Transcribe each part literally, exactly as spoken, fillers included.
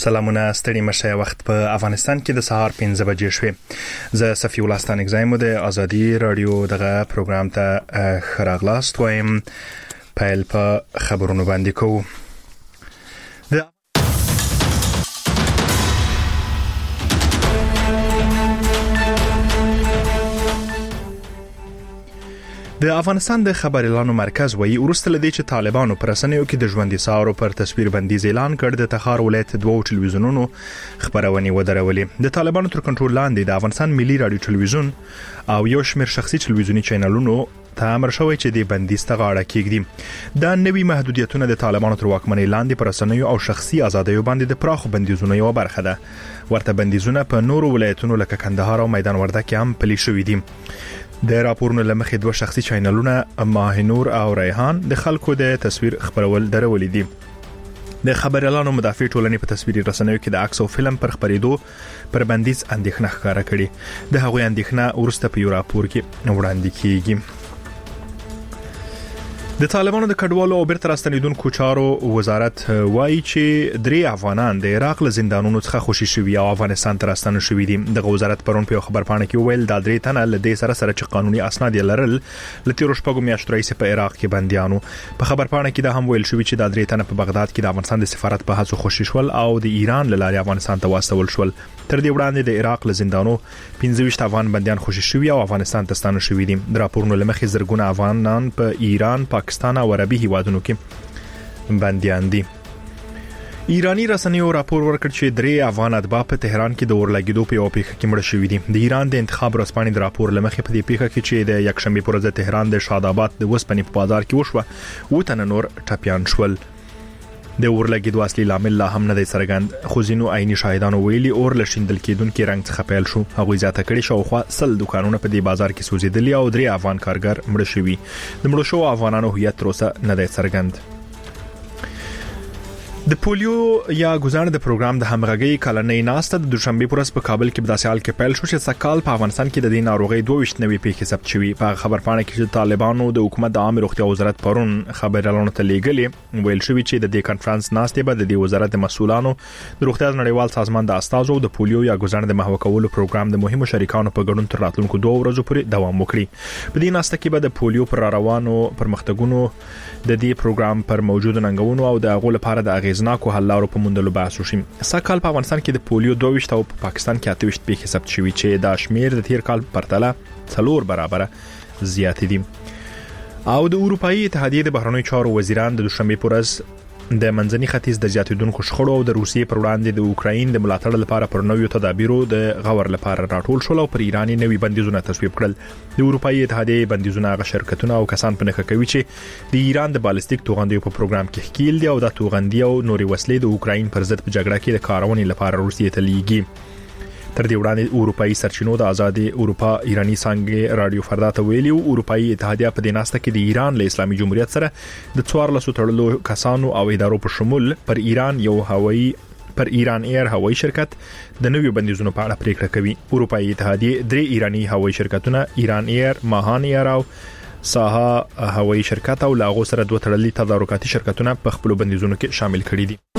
سلامونه ستړي مشه وخت په افغانستان کې د سهار پنځه بجې شوې. زه صفي الله ستانګزایم د ازادي رادیو دغه پروګرام ته خراغلاست وایم. پیل په خبرونو باندې کوو. د افغانستان د خبر اعلانو مرکز وایي ورسته لدی چې طالبانو پر رسنیو کې د ژوندۍ سارو پر تصویر بندیز اعلان کړ. د تخار ولایت دوه ټلویزیونونو خبرونه ودرولې. د طالبانو تر کنټرول لاندې د افغانستان ملي رادیو ټلویزیون او یو شمېر شخصي ټلویزیونی چینلونو ته امر شوی چې د بندیز ته غاړه کېږدي. دا نوي محدودیتونه د طالبانو تر واکمنۍ لاندې پر رسنیو او شخصي ازادیو باندې د پراخو بندیزونو یو برخه ده. ورته بندیزونه په نورو ولایتونو لکه کندهار او میدان وردګ کې هم پلي شوي دي. د راپورونو لمخې دوه شخصي چینلونه ماهنور او ریحان د خلکو د تصویر خبرول درولې دي. د خبر اعلانو مدافع ټولنې په تصویري رسنیو کې د عکس او فلم پر خبرېدو پر بندیز اندېښنه ښکاره کړې. د هغوی اندېښنه ورسته په یو راپور کې وړاندې کیږي. د طالبانو د کډوالو او بیرته راستنیدونکو چارو وزارت وایي چې درې افغانان د عراق له زندانونو څخه خوشي شوي او افغانستان ته راستنه شوي دي. د وزارت پرون په خبر پاڼه کې ویل دا درې تنه له دې سره سره چې قانوني اسناد لرل له تیرو شپږو میاشتو راهیسې په عراق کې بنديانو. په خبر پاڼه کې دا هم ویل شوی چې دا درې تنه په بغداد کې د افغانستان د سفارت په هڅو خوشي شول او د ایران له لارې افغانستان ته واستول شول. تر دې وړاندې د عراق له زندانو پنځه ویشت افغان بنديان خوشي شوي او افغانستان ته ستانه شوي دي. د راپورونو لمخې زرګونه افغانان په ایران، پاکستان او عربي هیوادونو کې بنديان دي. ایرانی رسنیو راپور ورکړ چې درې افغان اتباع په تهران کې د اورلګیدو په یو پیښه کې مړه شوي دي. د ایران د انتخاب ورځپاڼې د راپور لمخې په دې پیښه کې چې د یکشنبه پر ورځ تهران د شاداباد د وسپنې په بازار کې وشوه و تن نور ټپيان شول. د اورلګیدو اصلي لامل لا هم نه دی څرګند، خو ځینو عیني شاهدانو ویلي اور لشندل کېدونکو رنګ څخه پیل شو. هغوی زیاته کړي شاوخوا سل دکانونه په دې بازار کې سوځېدلي او درې افغان کارګر مړه شوي. د مړو شوو افغانانو هویت تر اوسه نه دی څرګند. د پولیو یا ګزار د پروګرام د همغږي کلنۍ ناسته د دوشنبه پر ورځ په کابل کې په داسې حال کې پیل شو چې سکهال په افغانستان کې د دې ناروغي دوه ویشت نوي پیښې ثبت شوي. په خبر پاڼه کې چې طالبانو د حکومت د عامه روغتیا وزارت پرون خبر اعلان ته لیږلې ویل شوی چې د دې کانفرنس ناسته به د دې وزارت د مسؤلانو د روغتیا نړیوال سازمان د استازو د پولیو یا ګزار د محو کولو پروګرام د مهمو شریکانو په ګډون تر راتلونکو دوه ورځې پورې دوام وکړي. په دې ناسته کې به د پولیو پر روانو پرمختګونو د دې پروګرام پر موجود ننګونو او د هغو لپاره د اغیزناکو حل لارو په موندلو بحث وشي. سکهال په افغانستان کې د پولیو دوه ویشت او په پاکستان کې اته ویشت پیښې ثبت شوي چې دا شمیر د تیر کال پرتله څلور برابر زیات دي. او د اروپאי اتحادیې د بهرنیو چارو وزیران د دوشنبه پر ورځ د منځني ختیځ د زیاتیدونکو شخړو او د روسیې پر وړاندې د اوکراین د ملاتړ لپاره پر نویو تدابیرو د غور لپاره راټول شول او پر ایرانی نوي بندیزونه تصویب کړل. د اروپאי اتحادیې بندیزونه هغه شرکتونه او کسان په نخښه کوي چې د ایران د بالستیک توغندیو په پروګرام کې ښکیل دي او د توغندي او نوري وسلې د اوکراین پر ضد په جګړه کې د کارونې لپاره روسیې ته لیږي. تر دې وړاندې اروپאי سرچینو د آزادي اروپا ایرانی څنګه رادیو فردا ته ویلي اروپאי اتحادیه په دیناسته کې د ایران له اسلامي جمهوریت سره د څوارلس تړلو کسانو او ادارو په شمول پر ایران یو هوایي پر ایران ایر هوایي شرکت د نویو بندیزونو په اړه پریکړه کوي. اروپאי اتحادیه درې ایرانی هوایي شرکتونه ایران ایر، ماهان ایر او ساها هوایي شرکت او لاغو سره دوه تړلي تدارکاتي شرکتونه په خپل بندیزونو کې شامل کړي دي.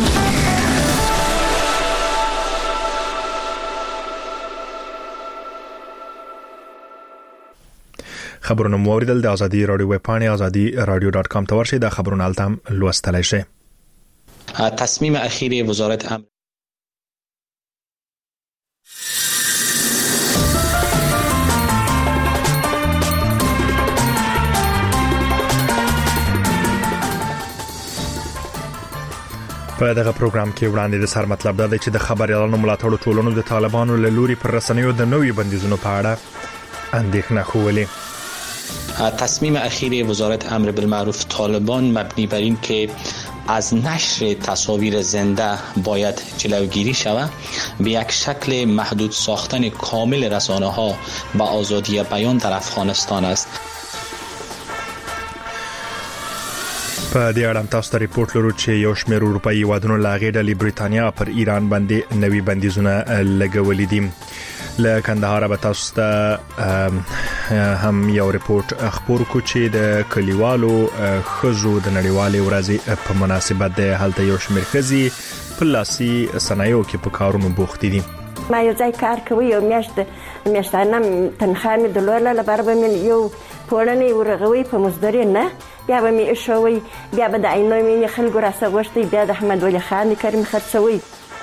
خبرونه موریدل د ازادي رادیو ویب پاڼه ازادي رادیو ډاټ کام ته ورشئ. د خبرونو التم لوستلای شئ. تصمیم اخیر وزارت امر په دغه پروګرام کې وړاندې د سر مطلب دا دی چې د خبر اعلانو ملاتړو ټولنو د طالبانو له لوري پر رسنیو د نوي بندیزونو په اړه اندېښنه ښودلې. تصمیم اخیر وزارت امر بالمعروف طالبان مبنی بر این که از نشر تصاویر زنده باید جلوگیری شود به یک شکل محدود ساختن کامل رسانه ها و آزادی بیان در افغانستان است. په دې اړه تاسو ته ریپورت لرو چې یو شمېر اروپאי هیوادونو لا غېډه لی بریتانیا پر ایران باندې نوي بندیزونه لګولې دي. له کندهار به تاسو ته هم یو ریپورت خبر کو چې د کلیوالو خزو د نړیوالې ورځې په مناسبت د هلته یو شمېر خزي خپل لاسي صنایعو کې په کارونو بوخت دي. ما یو ځای کار کوي یو میاشت میاشتانه تنخواه مې درلوده، لپاره به مې یو پوړنی ورغوي په مزدوري نه، بیا به مې ایښوي، بیا به د عینو مینې خلکو راڅه غوښتي، بیا د احمد ولي خان کریم خرڅوي.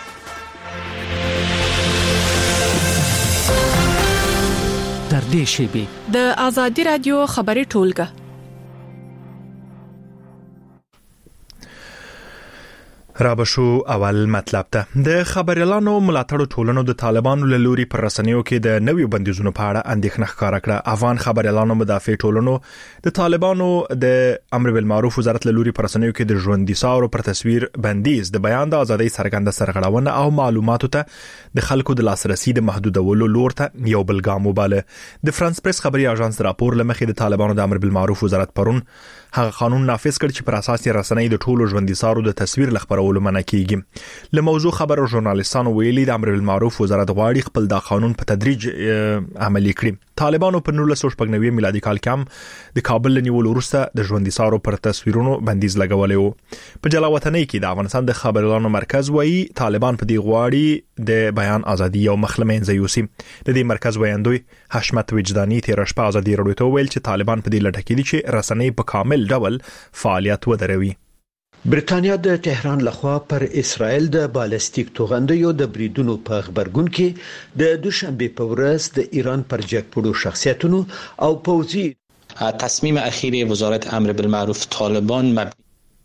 تر دې شیبې د آزادي رادیو خبري ټولګه. رابشو اول مطلب ته د خبريالانو ملاتړو ټولنو د طالبانو له لوري پر رسنیو کې د نویو بندیزونو په اړه اندېښنه ښکاره کړه. افغان خبريالانو مدافع ټولنو د طالبانو د امر بالمعروف وزارت له لوري پر رسنیو کې د ژوندۍ ساورو پر تصویر بندیز د بیان د ازادۍ څرګنده سرغړونه او معلوماتو ته د خلکو د لاسرسي د محدودولو لور ته یو بل ګام وباله. د فرانس پریس خبري اژانس راپور لمخې د طالبانو د امر بالمعروف وزارت پرون هغه قانون نافذ کړ چې پر اساس یې رسنۍ د ټولو ژوندۍ سارو د تصویر لخبرولو منع کیږي. له موضوع خبر ژورنالیستانو ویلي د امر بالمعروف وزارت غواړي خپل دا قانون په تدریج عملي کړي. طالبانو په نولس سوه شپږ نوي میلادي کال کې د کابل نیولو وروسته د ژوندۍ سارو پر تصویرونو بندیز لګولې و. په جلاوطنۍ کې د افغانستان د خبريالانو مرکز وایي طالبان په دې غواړي د بیان ازادي او مخلمین زيوسي. د دې مرکز ویاندوی حشمت وجداني تیر شپه ازادي رادیو ته ویل چې طالبان په دې لټه کې دي چې رسنۍ په کامل ډول فعالیت ودروي. برتانیا د تهران لخوا پر اسرائیل د بالستیک توغندیو د بریدونو په خبرګون کې د دوشنبه په ورځ د ایران پر جګپوړو شخصیتونو او پوځي تصمیم اخیر وزارت امر بالمعروف طالبان مبنی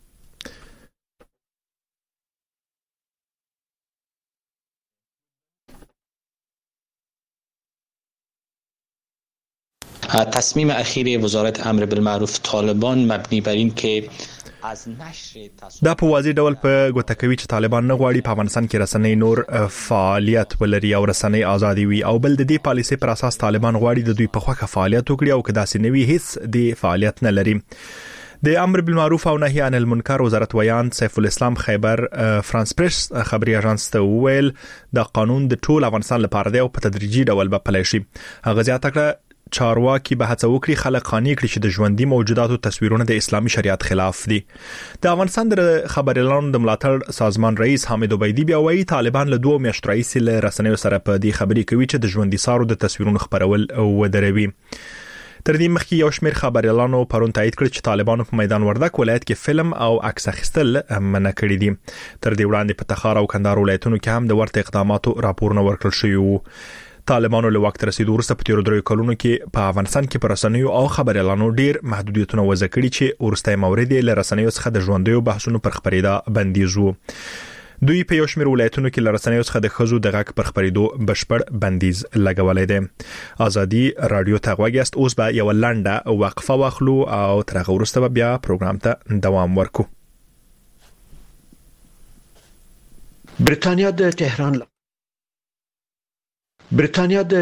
تصمیم اخیر وزارت امر بالمعروف طالبان مبنی بر این که دا په واضح ډول په ګوته کوي چې طالبان نه غواړي په افغانستان کې رسنۍ نور فعالیت ولري او رسنۍ ازادي وي، او بل د دې پالیسي پر اساس طالبان غواړي د دوی په خوخه فعالیت وکړي او کدا سي نوي هیڅ د فعالیت نه لري. د امر بالمعروف او نهي عن المنکر وزارت ویان سیف الاسلام خیبر فرانس پریس خبري اژانس ته ویل د قانون د ټول افغانستان لپاره دی او په تدریجي ډول به پلی شي. هغه زیاته کړه چارواکي به هڅه وکړي خلک قانوني کړي چې د ژوندۍ موجوداتو تصویرونه د اسلامي شریعت خلاف دي. د افغانستان د خبريالانو د ملاتړ سازمان رئیس حامد عبیدی بیا وایي طالبان له دوه میاشتو راهیسې له رسنیو سره په دې خبرې کوي چې د ژوندۍ سارو د تصویرونو خبرول ودروي. تر دې مخکې یو شمېر خبريالانو پرون تایید کړ چې طالبانو په میدان وردګ ولایت کې فلم او عکس اخیستل منع کړی دي. تر دې وړاندې په تخار او کندهار ولایتونو کې هم د ورته اقداماتو راپورونه ورکړل شوي وو. طالبانو له وخت رسیدو وروسته په تیرو درې کلونو کې په افغانستان کې پر رسنیو او خبريالانو ډیر محدودیتونه وضع کړي چې ورسته مورد یې له رسنیو څخه د ژوندۍ بحثونو پر خبرېدا بندیز وو. دوی په یو شمېر ولایتونو کې له رسنیو څخه د خزو د غږ پر خبرېدو بشپړ بندیز لګولې ده. ازادي رادیو ته غوږیاست. اوس به یو لنډه وقفه واخلو او تر هغه وروسته بیا پروګرام ته دوام ورکو. برتانیا د تهران برتانیا د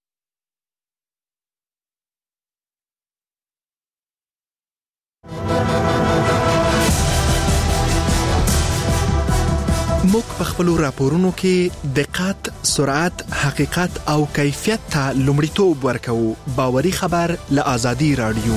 موږ په خپل راپورونو کې دقت، سرعت، حقیقت او کیفیت ته لومړیتوب ورکوو. باوري خبر له آزادي رادیو.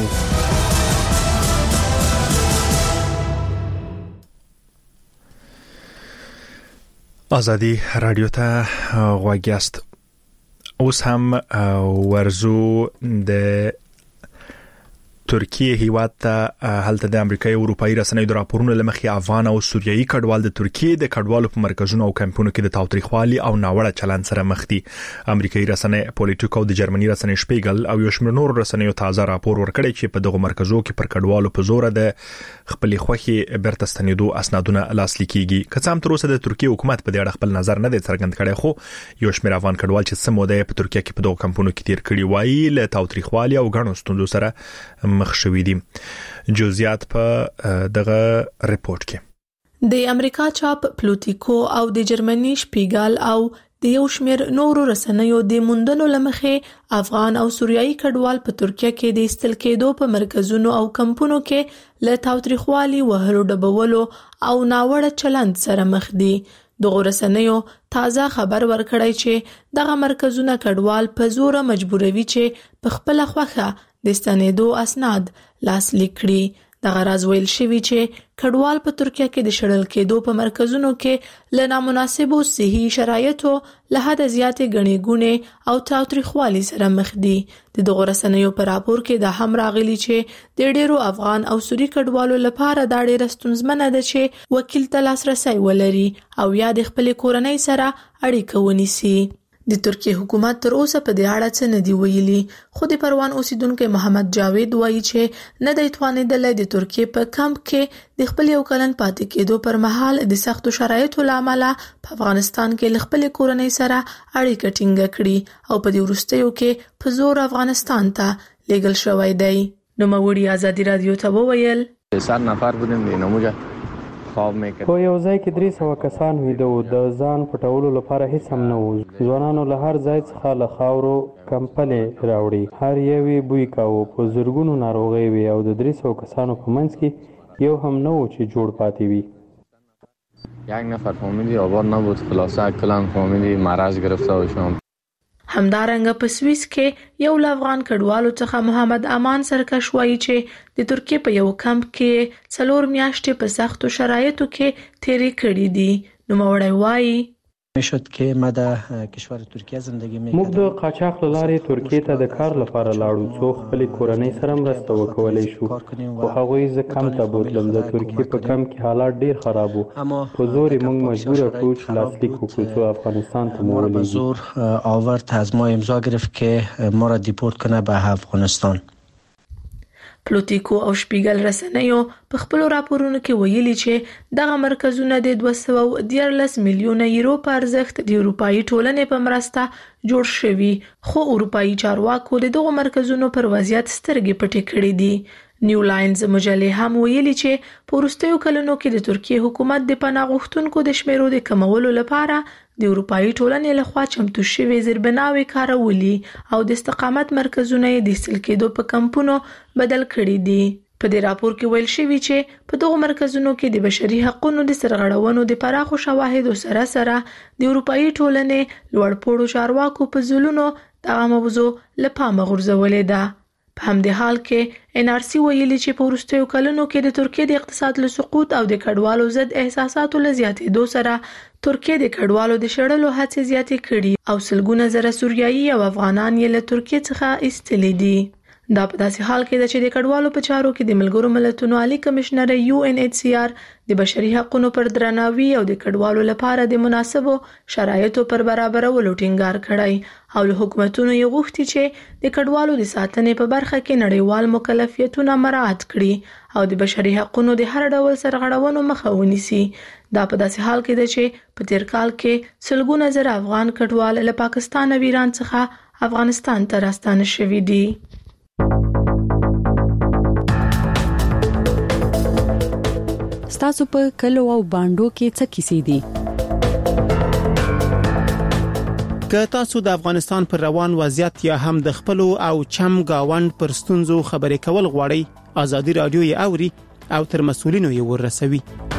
آزادي رادیو ته غوږیاست. اوس هم ورزو د ترکیه هیواد ته هلته د امریکای او اروپאי رسنیو د راپورونو لمخې افغان او سوریایي کډوال د ترکیه د کډوالو په مرکزونو او کمپونو کې د تاوتریخوالي او ناوړه چلند سره مخ دي. امریکایي رسنۍ پولیټیکو او د جرمني رسنۍ شپیګل او یو شمېر نور رسنیو تازه راپور ورکړی چې په دغه مرکزو کې پر کډوالو په زور د خپل خوخي برته ستنیدو اسنادونه لاسلیک کیږي. که څه هم تر اوسه د ترکیه حکومت په دې اړه خپل نظر نه دی څرګند کړی، خو یو شمېر افغان کډوال چې سموده په ترکیه کې په دغه کمپونو کې تیر کړي وایي له تاوتریخوالي او غنو ستونزو سره مخ شوي دي. جزئیات په دغه ریپورت کې د امریکا چاپ پلوتیکو او د جرمني شپیګل او د یو شمېر نورو رسنیو د موندنو لمخې افغان او سوریایي کډوال په ترکیه کې د استل کېدو په مرکزونو او کمپونو کې له تاوتریخوالي وهلو ډبولو او ناوړه چلند سره مخ دي. دغه رسنیو تازه خبر ورکړی چې دغه مرکزونه کډوال په زور مجبوروي چې په خپل خوخه د ستنېدو اسناد لاسلیک کړي. د غراز ویل شوی چې کډوال په ترکیه کې د شړل کېدو په مرکزونو کې له نامناسبو صحي شرایطو له حد زیاتې غني ګونه او تاوتریخوالي سره مخ دي. د دغه رسنیو په راپور کې د هم راغلي چې د ډیرو افغان او سوري کډوالو لپاره دا ډیره ستونزمنه ده چې وکیل ته لاسرسي ولري او یا د خپل کورنۍ سره اړیکه ونیسي. د ترکیه حکومت تر اوسه په دې اړه څه نه دی ویلي، خو د پروان اوسیدونکو محمد جاوید وایي چې نه دی توانیدلی د ترکیه په کمپ کې د خپل یو کلن پاتې کېدو پر مهال د سختو شرایطو له امله په افغانستان کې له خپل کورنۍ سره اړیکه ټینګه کړي او په دې وروستیو کې په زور افغانستان ته لیږل شوی دی. نوموړي ازادي رادیو ته وویل سر نفر بودیم د نموجه په یو ځای کې درې سوه کسان ویده وو. د ځان پټولو لپاره هیڅ هم نه وو. ځوانانو له هر ځای څخه له خاورو کمپلې راوړي، هر یو یې بوی کاوه. په زرګونو ناروغۍ وي او د درې سوه کسانو په منځ کې یو هم نه و چې جوړ پاتې وي. یک نفر فامیلی آباد نبود، خلاصه کلان فامیلی مرض گرفته باشم. همدارنګه په سویس کې یو له افغان کډوالو څخه محمد امان سرکش وایي چې د ترکیه په یو کمپ کې څلور میاشتې په سختو شرایطو کې تیرې کړې دي. نوموړی وایي میشد که ما در کشور ترکیه زندگی میکردم. موږ د قاچاق له لارې ترکیه ته د کار لپاره لاړو څو خپل کورنۍ سره مرسته وکولای شو، خو هغوی زه کم ته بوتلم. د ترکیه په کم کې حالات ډیر خراب وو. په زور موږ مجبور کړو چې لاسلیک وکړو څو افغانستان ته مو ولېږي. به زور آورد از ما امضا گرفت که ما را دیپورت کنه به افغانستان. پلوتیکو او شپیګل رسنیو په خپل راپورونو کې ویلي چې دغه مرکزونه د دوه سوه دیارلس میلیونه یورو په ارزښت د اروپאי ټولنې په مرسته جوړ شوي، خو اروپאי چارواکو د دغه مرکزونو پر وضعیت سترګې پټې کړې دي. نیو لاینز مجلې هم ویلي چې په وروستیو کلونو کې د ترکیه حکومت د پناه غوښتونکو د شمیرو د کمولو لپاره د اروپאי ټولنې لخوا چمتو شوي زیربناوې کارولي او د استقامت مرکزونه یې د ایستل کېدو په کمپونو بدل کړي دي. په دې راپور کې ویل شوي چې په دغو مرکزونو کې د بشري حقوقو د سرغړونو د پراخو شواهدو سره سره د اروپאי ټولنې لوړپوړو چارواکو په ځلونو دغه موضوع له پامه غورځولې ده. په همدې حال کې ان آر سی ویلي چې په وروستیو کلونو کې د ترکیه د اقتصاد له سقوط او د کډوالو ضد احساساتو له زیاتېدو سره ترکیه د کډوالو د شړلو هڅې زیاتې کړي او سلګونه زره سوریایي او افغانان یې له ترکیه څخه ایستلي دي. دا په داسې حال کې ده چې د کډوالو په چارو کې د ملګرو ملتونو عالی کمشنر یو ان ایچ سی آر د بشري حقوقو پر درناوي او د کډوالو لپاره د مناسبو شرایطو پر برابرولو ټینګار کړی او له حکومتونو یې غوښتي چې د کډوالو د ساتنې په برخه کې نړیوال مکلفیتونه مراعات کړي او د بشري حقوقو د هر ډول سرغړونو مخه ونیسي. دا په داسې حال کې ده چې په تیر کال کې سلګونه زره افغان کډوال له پاکستان او ایران څخه افغانستان ته راستانه شوي دي. ستاسو په کلو او باندو کې څه کیسې دي؟ که تاسو د افغانستان پر روان وضعیت یا هم د خپل او چم گاوند پر ستونزو خبرې کول غواړئ، ازادي رادیو یې اوري او تر مسؤلینو یې ورسوي.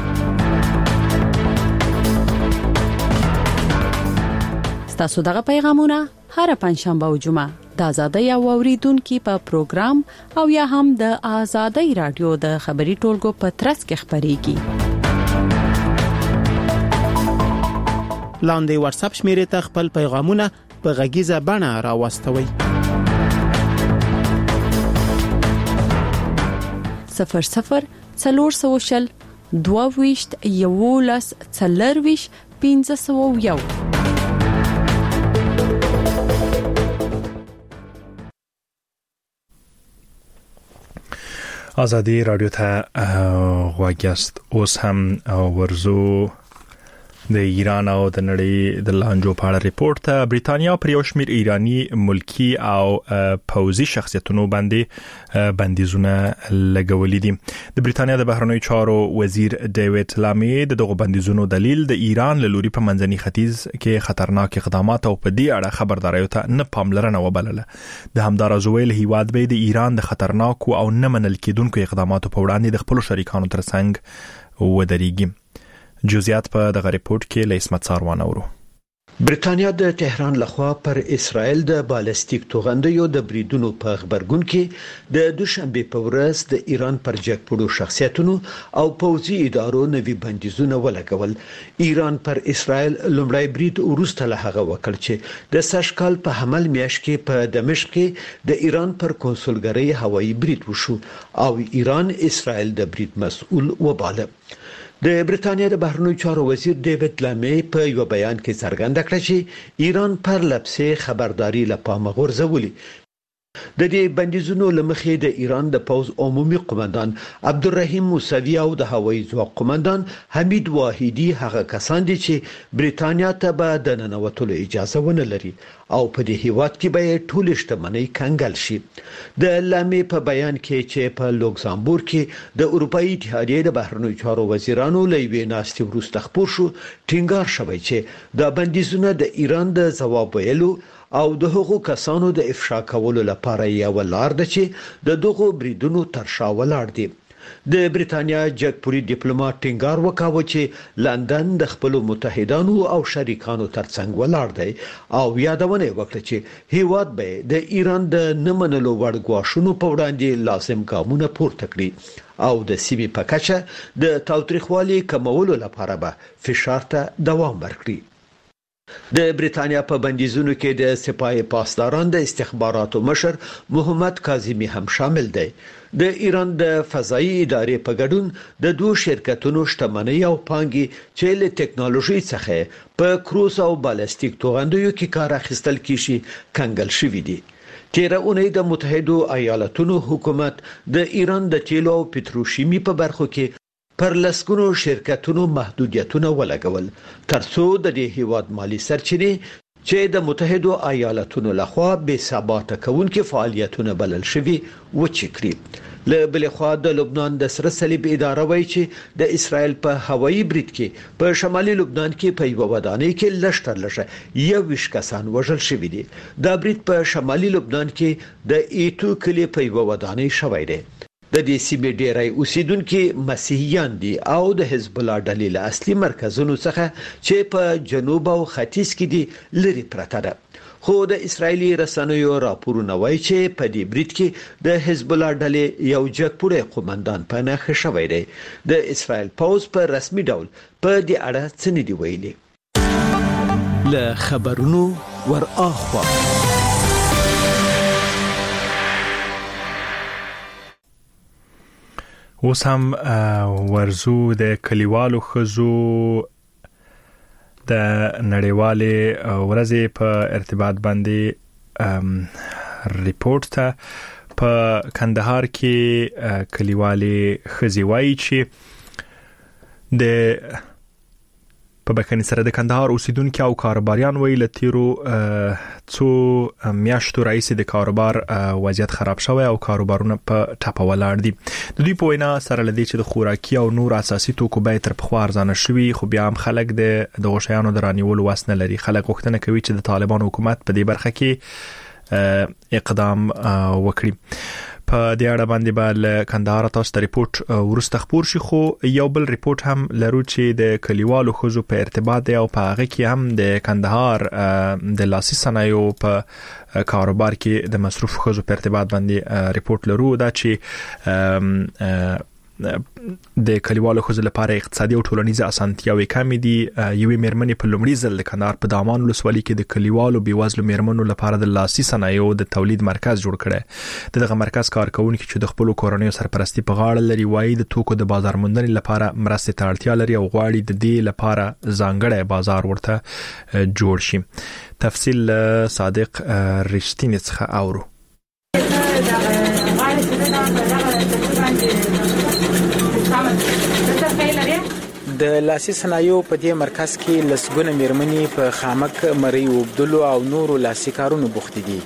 ستاسو دغه پیغامونه هر پنځشنبه او جمعه د آزادۍ او اوریدونکو په پروګرام او یا هم د آزادۍ رادیو د خبري ټولګو په ترڅ کې خبريږي. لاندې واتس اپ شمیرې ته خپل پیغامونه په غږیزه بڼه راوستوي. صفر صفر څلور سوشل دوه ویشت یولس څلرویش پنځه سوه یو. آزادی رادیو ته غواګیاست. اوس هم ورزو د ایران او د نړۍ د لانجو په اړه ریپورت ته بریتانیا پر یو شمېر ایرانی ملکی او پوځي شخصیتونو باندې بندیزونه لګولې دي. د بریتانیا د بهرنیو چارو وزیر ډیوډ لامي دغه بندیزونو دلیل د ایران له لوري په منځني ختیځ کې خطرناک اقدامات او په دې اړه خبرداري ته نه پاملرنه وبلله. د همدار ازویل هیواد به د ایران د خطرناک او نه منل کېدونکو اقداماتو په وړاندې د خپل شریکانو ترڅنګ ودرېږي. جزئیات په دغه ریپورت کې له اسمت ساروان اورو. برېټانیا د تهران لخوا پر اسرائیل د بالستیک توغندیو د بریدونو په خبرګون کې د دوشنبه په ورځ د ایران پر جګپړو شخصیتونو او پوځي ادارو نوي بندیزونه ولګول. ایران پر اسرائیل لومړی برید وروسته له هغه وکړ چې د سشکال په حمل میاشت کې په دمشق کې د ایران پر کنسولګرۍ هوایي برید وشو او ایران اسرائیل د برید مسؤل وباله. د برېټانیا د بهرنیو چارو وزیر ډیوډ لامي په یو بیان کې څرګنده کړه چې ایران پر لپسې خبرداري لپاره غورځولي. د دې بندیزونو لمخې د ایران د پوز عمومي قومندان عبدالرحیم موسوی او د هوایي ځواک قومندان حمید واحدی هغه کسان دي چې برېټانیا ته به د ننوتلو اجازه ونه لري او په دې هیواد کې به ټول شتمنۍ کنګل شي. د لامي په بیان کې چې په لوکزامبورګ کې د اروپאי اتحادیې د بهرنیو چارو وزیرانو لوي ناستي وروسته خبر شو ټینګار شوی چې د بندیزونو د ایران د جواب ویلو او د هغو کسانو د افشا کولو لپاره یو لار ده چې د دغو بریدونو تر شا ولاړ دي. د برېټانیا جګپوري ډیپلوماټ ټینګار وکاوه چې لندن د خپل متحدانو او شریکانو ترڅنګ ولاړ دی او یادونه وکړه چې هیواد به د ایران د نمنلو وړ غواښونو په وړاندې لازم ګامونه پورته کړي او د سیمې په کچه د تاوتریخوالي کمولو لپاره به فشار ته دوام ورکړي. د برېټانیا په بندیزونو کې د سپاه پاسداران د استخباراتو مشر محمد کاظمی هم شامل دی. د ایران د فضایي ادارې په ګډون د دوه شرکتونو شتمنۍ او پانګي چې له ټکنالوژي څخه په کروز او بالستیک توغندیو کې کار اخیستل کیږي کنګل شوې دي. تیره اونۍ د متحدو ایالاتونو حکومت د ایران د تیلو او پټروشیمي په برخو کې پر لسګونو شرکتونو محدودیتونه ولګول ترڅو د دې هیواد مالی سرچینې چې د متحدو ایالاتونو لخوا بې ثباته کوونکې فعالیتونه بلل شوي وچې کړي. له بل خوا د لبنان د سره صلیب اداره وایي چې د اسرائیل په هوایي برید کې په شمالي لبنان کې په یو ودانۍ کې لشتر لشه یو ویش کسان وژل شوي دي. دا برید په شمالي لبنان کې د ایتو کلی په یو ودانۍ شوی دی. د دې سیمې ډیری اوسیدونکو مسیحیان دي او د حزب الله ډلې له اصلي مرکزونو څخه چې په جنوب او ختیځ کې دي لري پرته ده. خو د اسرایلی رسنیو راپورونه وایي چې په دې برید کې د حزب الله ډلې یو جګپوړی قومندان په نښه شوی دی. د اسرایل پوز په رسمي ډول په دې اړه څه نه دی ویلي. له خبرونو ور اخوا اوس هم ورزو د کلیوالو خزو د نړیوالې ورځې په ارتباط باندې ریپورت ته په کندهار کې کلیوالې خزي وایي چې د په بکنی سره د کندهار اوسیدونکو او کاروباریان ویل تیرو څو میاشتو رئیس د کاروبار وضعیت خراب شوی او کاروبارونه په ټاپه ولاړ دي. د دوی په وینا سره لدی چې د خوراکي او نور اساسي توکو بیه تر پخوا ارزانه شوی خو بیا هم خلک د غوښیانو د رانیولو وس نه لري. خلک غوښتنه کوي چې د طالبان حکومت په دې برخه کې اقدام وکړي. په دې اړه باندې به کندهار تاسو ته ریپورت ورسته خبر شي. خو یو بل ریپورت هم لرو چې د کلیوالو خزو په ارتباط دی او په هغه کې هم د کندهار د لاسي صنایعو په کاروبار کې د مصروف خزو په ارتباط باندې ریپورت لرو دا چې د کلیوالو خزو لپاره اقتصادي او ټولنیزه اسانتیاوې کمې دي. یوې میرمنې په لومړي ځل د کندهار په دامان ولسوالۍ کې د کلیوالو بیوزلو میرمنو لپاره د لاسي صنایعو د تولید مرکز جوړ کړی. دغه مرکز کارکونکو چې د خپل کورنیو سرپرستی په غاړه لري وایي د توکو د بازار موندنې لپاره مرستې ته اړتیا لري او غواړي د دې لپاره ځانګړی بازار ورته جوړ شي. تفصیل صادق رښتینی څخه اورو. د لاسي صنایعو په دې مرکز کې لسګونه میرمنې په خامک مری وبدلو او نورو لاسي کارونو بوخت دي.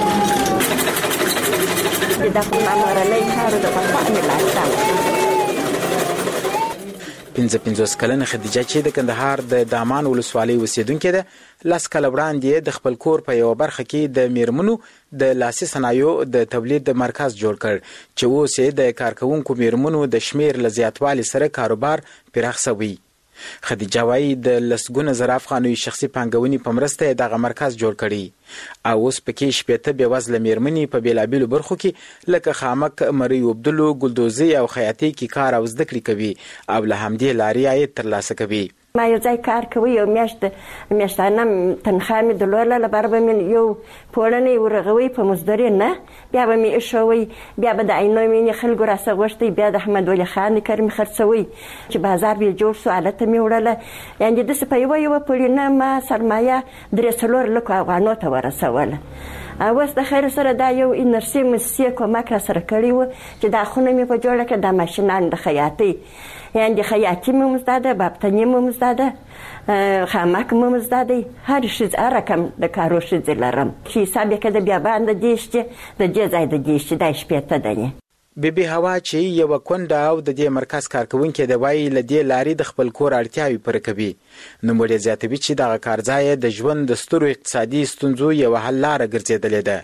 پنځه پنځوس کلنه خدیجه چې د کندهار د دامان ولسوالۍ اوسیدونکې ده لاس کال وړاندې د خپل کور په یو برخه کې د میرمنو د لاسي صنایعو د تولید مرکز جوړ کړ چې اوس د کارکونکو میرمنو د شمیر له زیاتوالي سره کاروبار پراخ شوی. خدیجه وايي د لسګونه زره افغاني شخصي پانګونې په مرسته دغه مرکز جوړ کړي او اوس پکې شپېته بېوزله میرمنې په بیلابیلو برخو کې لکه خامک، مری وبدلو، ګلدوزي او خیاطۍ کې کار او زده کړې کوي او له همدې لارې عاید ترلاسه کوي. ما یو ځای کار کوي یو میاشت میاشتانه تنخواه مې درلوده، لپاره به مې یو پوړنی ورغوي په مزدوري نه، بیا به مې ایښوي، بیا به د عینو مینې خلکو راڅه غوښتي، بیا د احمد ولي خان کرمي خرڅوي چې بازار بیا جوړ شو، هلته مې وړله. یعنې داسې په یوه یوه پورې نه ما سرمایه درې څلور لکو افغانو ته ورسوله. اوس د خیر سره دا یو انرسي مسیح کومک را سره کړی و چې دا خونه مې په جوړه کړه، دا ماشینان د خیاطۍ، یعنې د خیاطي مې مو زده ده، بابتني مې مو زده ده، خامک مې مو زده دی، هر ښځې هر رقم د کارو ښځې لرم چې حساب یې کړه بیا باندې دیشتې د دې ځای د دیشتې دا شپېته دنې. بی بی هوا چې یو کونډه او د دې مرکز کارکونکې د وایي له دې لارې د خپل کور اړتیاوې پوره کوي. نوموړې زیاتوي چې دغه کارځای د ژوند د سترو اقتصادي ستونزو یوه حل لاره ګرځېدلې ده.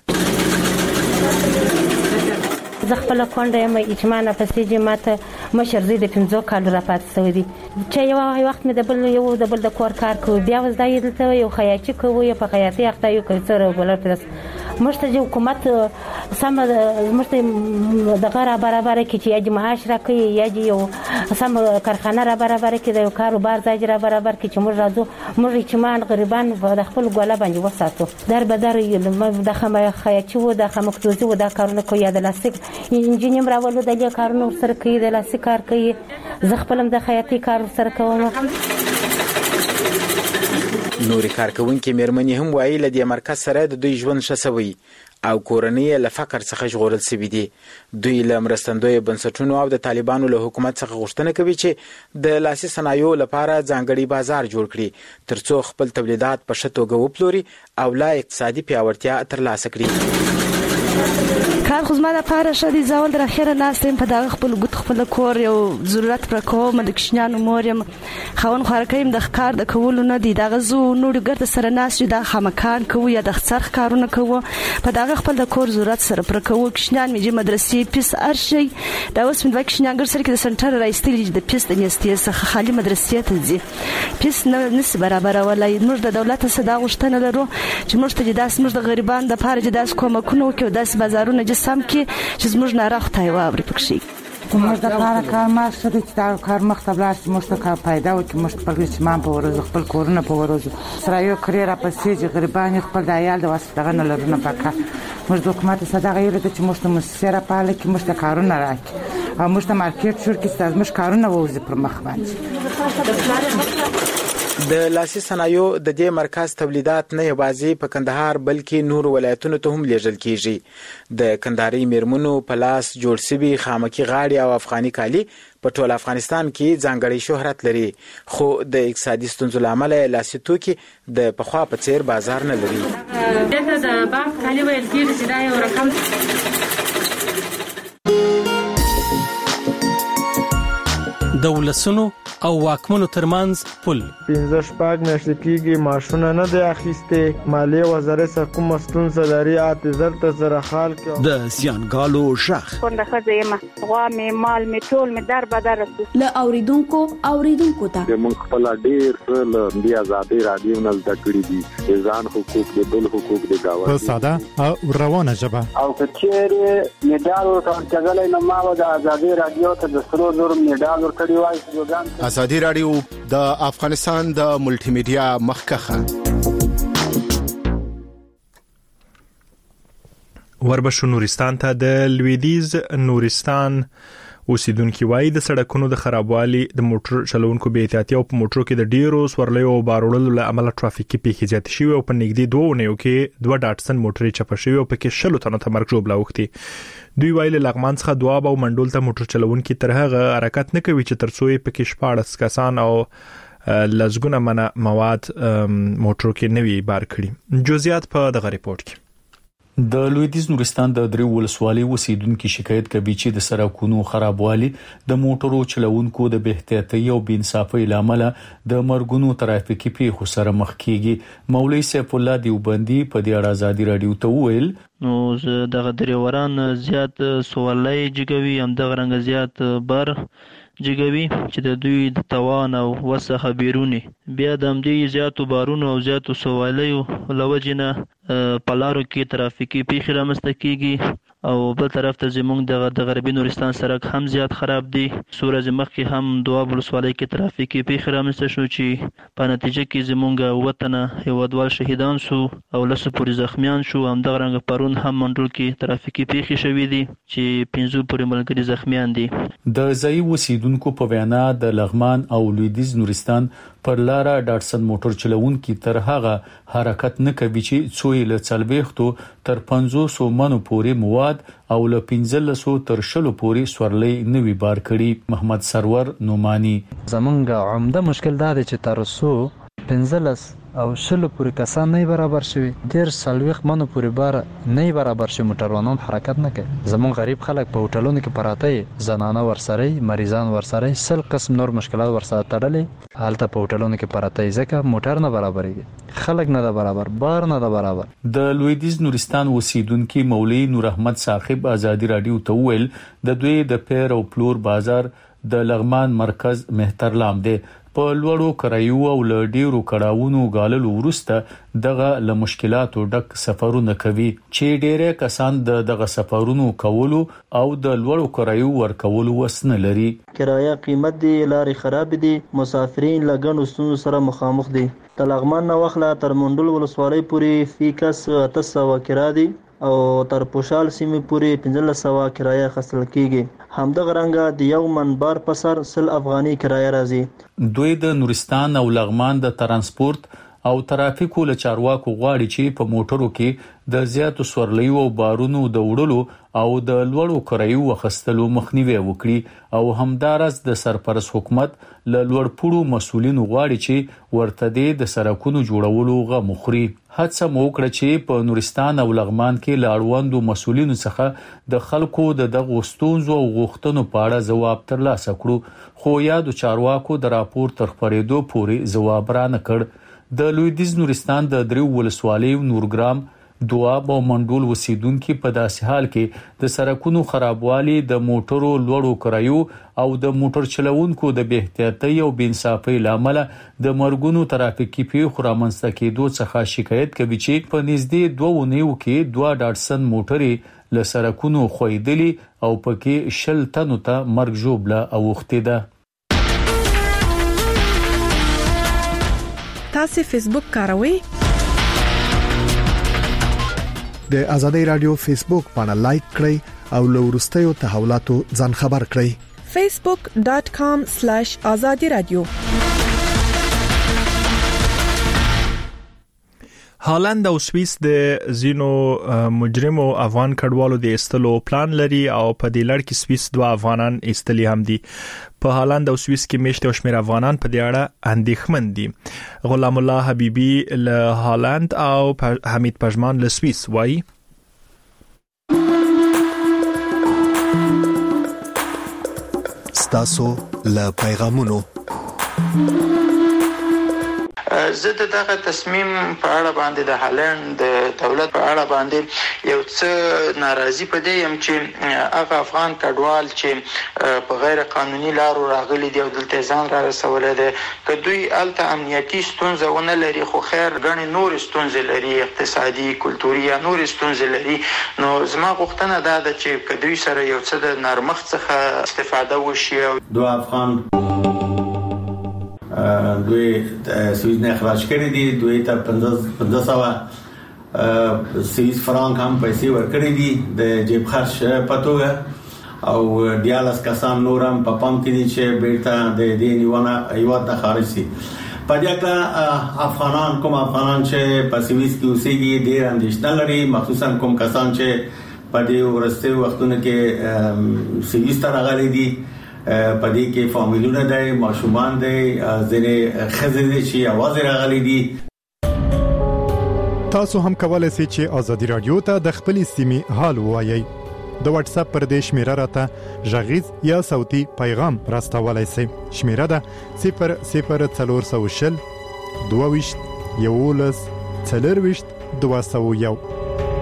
زه خپله کونډه یم، اجماع نفسي چې ماته مشر زوی د پنځو کالو راپاتې شوی دی چې یو وخت مې د بل یو د بل د کور کار کوو، بیا اوس دا یې دلته یو خیاطي کوو، یو په خیاطۍ اخته یو کوي څه بلر پرس موږ ته چې حکومت سمه موږ ته دغه را برابره کړي چې یا دې معاش راکوي یا دې یو سمه کارخانه را برابره کړي، د یو کاروبار ځای را برابر کړي چې موږ راځو موږ یتیمان غریبان د خپل ګوله باندې وساتو. در به در د خیاطي و د خامکدوزي و دا کارونه کوي، یا د لاستیک انجینیم راولو د دې کارونه ورسره کوي، د لاستیک کار کوي، زه خپل هم د خیاطۍ کار ورسره کوم. نورې کارکوونکې میرمنې هم وایي له دې مرکز سره د دوی ژوند ښه شوی او کورنۍ له فقر څخه ژغورل شوي دي. دوی له مرستندویو بنسټونو او د طالبانو له حکومت څخه غوښتنه کوي چې د لاسي صنایعو لپاره ځانګړی بازار جوړ کړي ترڅو خپل تولیدات په ښه توګه وپلوري او لا اقتصادي پیاوړتیا ترلاسه کړي. کار خو زما لپاره ښه دی، زه اول تر اخره ناسته یم په دغه خپل ګوت خپل کور یو ضرورت پوره کوم، د کوچنیانو مور یم، خاوند خوارکۍ یم، د کار د کولو نه دی، دغه زه نورو ګرده سره ناست یو، دغه خامکان کوو یا د څرخ کارونه کوو، په دغه خپل د کور ضرورت سره پوره کوو. کوچنیان مې چې مدرسې پیس هر شی، دا اوس مې دوه کوچنیان ګر سره کې د سنټر را ایستلي د پیس د میستې څخه خالي مدرسې ته ځي، پیس نه نشي برابرولای. موږ د دولت څخه دا غوښتنه لرو چې موږ ته چې داسې موږ د غریبانو دپاره چې داسې کومکونه وکړي او داسې بازارونه سم کې چې زموږ ناره خدای واوري پکښې. موږ د کار کار ما سره چې دا کار مخ ته لاس موږ ته کار پیدا وکړي، موږ خپل چې په ورځ خپل کورونه په ورځ سره یو کړی را پسې چې غریبان خپل د عیال د واسطه دغه نه لرونه پکا. موږ د حکومت څخه دغه یو چې موږ ته مسره پاله کې موږ ته کارونه راکړي او موږ ته مارکیټ جوړ کړي چې موږ کارونه ووځي پر مخ باندې. د لاسي صنایعو د دې مرکز تولیدات نه یوازې په کندهار بلکې نور ولایتونو ته هم لیږل کیږي. د کندهاري میرمنو په لاس جوړ شوي خامکي غاړې او افغاني کالي په ټول افغانستان کې ځانګړی شهرت لري، خو د اقتصادي ستونزو له امله لاسي توکي د پخوا په څیر بازار نه لري. دلته د بانک کالي ویل کېږي چې دا یو رقم د ولسونو او واکمنو ترمنځ پل. پنځه شپږ میاشتې کېږي معاشونه نه دی اخیستې، مالیې وزارت څخه کومه ستونزه لري، اته زر ته زره خال کې د زیانګالو ژغ. کونډه ښځه یم، غوا مې مال مې ټول مې در بدر رسو له اوریدونکو اوریدونکو ته موږ خپل ډېر څه له دې ازادي رادیو نه زده کړي دي، د ځان حقوق د بل حقوق د گاونډي په ساده او روانه ژبه. او کچېرې میډال ورکړل نو ما د ازادي رادیو ته د سرو زر میډال ورکړی وای. ازادي رادیو د افغانستان د ملټي میډیا مخکخه. وربشو نورستان ته د لویدیز نورستان اوسیدونکو وایي د سړکونو د خرابوالي، د موټر چلونکو بې احتیاطي او په موټرو کې د ډیرو سورلیو او بارولو له امله ټرافیکي پیښې زیاتې شوې او په نږدې دوه اونیو کې دوه ډاټسن موټرې چپه شوې او پکې شلو تنو ته مرګ ژوبله اوښتي. دوی وایي له لغمان څخه دواب او منډول ته موټر چلونکي تر هغه حرکت نه کوي چې ترڅو یې پکې شپاړس کسان او لزګونه منه مواد موټرو کې نوي بار کړي. جزئیات په دغه ریپورت کې. د لویدیز نورستان د درې ولسوالۍ اوسیدونکو شکایت کوي چې د سړکونو خرابوالي، د موټرو چلوونکو د بې احتیاطۍ او بې انصافۍ لامل د مرګونو ترافیکي پیښو سره مخ کیږي. مولوی سیف الله دیوبندي په دې اړه ازادي رادیو ته وویل نو دغه دریوران زیات سوالای جګوي، هم دغه رنګ زیات بر جګوي چې د دوی د توان او وسه بیرونی بیا د همدې زیاتو بارونو او زیاتو سوالیو لوجنه په لارو کې ترافیکي پیښې رامنځته کیږي او بل طرف ته زموږ د غربي نورستان سړک هم زیات خراب دی. څو ورځې مخکې هم دواب ولسوالۍ کې ترافیکي پیښې رامنځته شو چې په نتیجه کې زموږ اووه تنه هیوادوال شهیدان شو او لسو پورې زخمیان شو. همدغه رنګه پرون هم منډول کې ترافیکي پیښې شوې دي چې پنځو پورې ملګري زخمیان دي. د ځای اوسیدونکو په وینا د لغمان او لویدیځ نورستان پر لاره ډاټسن موټر چلوونکي تر هغه حرکت نه کوي چې څوی له څلويختو تر پنځوس منو پورې مواد او له پنځلسو تر شلو پورې سورلۍ نوي بار کړي. محمد سرور نومانی: زمونږ عمده مشکل دا دی چې تر څو پنځلس او شلو پورې کسان نه برابر شوي، ډیر څلويخ منو پورې بار نه برابر شوي، موټروانان حرکت نه کوي. زمونږ غریب خلک په هوټلونو کې پراته، زنانه ورسره، مریضان ورسره، سل قسم نور مشکلات ورسره تړلې. حالت په هوټلونو کې پراته ځکه موټر نه برابرېږي، خلک نه ده برابر، بار نه ده برابر. د لویدیځ نورستان اوسیدونکو مولوی نور احمد صاحب ازادي رادیو ته ویل د دوی د پیر او پلور بازار د لغمان مرکز مهترلام دی. په لوړو کرایو او له ډیرو کړهونو غاللو ورسته دغه له مشکلاتو ډک سفرونه کوي چې ډیره کسان د دغه سفرونو کولو او د لوړو کرایو ورکولو وسنه لري. کرایه قیمت دی، لارې خراب دي، مسافرین لګن ستونزو سره مخامخ دي. د لغمان نه وخلا تر منډول ولسوالۍ پورې فی کس اته سوه کرا دي او تر پوشال سیمې پورې پنځلس سوه کرایه خصل کیږي. همدغه رنګه د یو منبر په سر سل افغاني کرایه راځي. دوی د نورستان او لغمان د ترانسپورت او ترافیکو له چارواکو غواړي چې په موټرو کې د زیاتو سورلیو او بارونو د وړلو او د لوړو کرایو وخستلو مخنیوي وکړي او همدارس د سرپرست حکومت له لوړپوړو مسولینو غواړي چې ورته د سړکونو جوړولو غو مخري. هڅه مو وکړه چې په نورستان او لغمان کې لاړوندو مسولینو څخه د خلکو د دغه ستونزو او غوښتنو په اړه ځواب ترلاسه کړو، خو یادو چارواکو د راپور تر خبرېدو پورې ځواب را نه کړ. د لویدیځ نورستان د دریو ولسوالیو نورګرام، دواب او منډول اوسیدونکو په داسې حال کې د سړکونو خرابوالي، د موټرو لوړو کرایو او د موټر چلوونکو د بې احتیاطۍ او بې انصافۍ لامل د مرګونو ترافیکي پیښو رامنځته کېدو څخه شکایت کوي چې په نږدې دوه اونیو کې دوه ډاټسن موټرې له سړکونو خویدلي او پکې شل تنو ته مرګ ژوبله اوښتې ده. تاسو فیسبوک کاروئ؟ د آزادۍ رادیو فیسبوک باندې لایک کړئ او له وروستیو تحولاتو ځان خبر کړئ. facebook dot com slash azadi radio. هالند او سوئیس د زینو مجرمو افغان کډوالو د استلو پلان لري او په دې لړ کې سوئیس دوه افغانان استلی هم دي. په هالند او سوئیس کې میشته شمیر افغانان په دې اړه اندېښمن دي. غلام الله حبیبی له هالند او حمید پژمان له سوئیس وایي: ستاسو له پیغامونو زه د دغه تصمیم په اړه باندې د هالند د دولت په اړه باندې یو څه ناراضي پدې يم چې هغه افغان کډوال چې په غیر قانوني لارو راغلي دي او دلته ځان را رسولي دي، که دوی الته امنیتي ستونزه ونه لري خو خیر غني نور ستونزې لري، اقتصادي، کلتوري یا نور ستونزې لري، نو زما غوښتنه دا ده چې که دوی سره یو څه د نرمښت څخه استفاده وشي. دو افغان دوی سوئیس نه اخراج کړی دي، دوی ته پنځه سوه سوئیس فرانک هم پیسې ورکړي دي د جیب خرچ په توګه او دیالس کسان نور هم په پام کې دي چې بیرته د دې نیونه هیواد نه خارج شي. په دې کې افغانان کوم افغانان چې په سوئیس کې اوسېږي ډېر اندېښنه لري، مخصوصا کوم کسان چې په دې ورسته وختونو کې سوئیس ته راغلي دي، په دې کې فامیلونه دي، ماشومان دي، ځینې ښځې دي چې اواز راغلي دي. تاسو هم کولای شئ چې آزادي رادیو ته د خپل سیمې حال ووایئ. د واتس اپ پر دې شمیره راته غږیز یا صوتي پیغام راستولای شئ. شمیره ده صفر صفر څلور سوه شل دوه ویشت یولس څلور ویشت دوه سوه یو.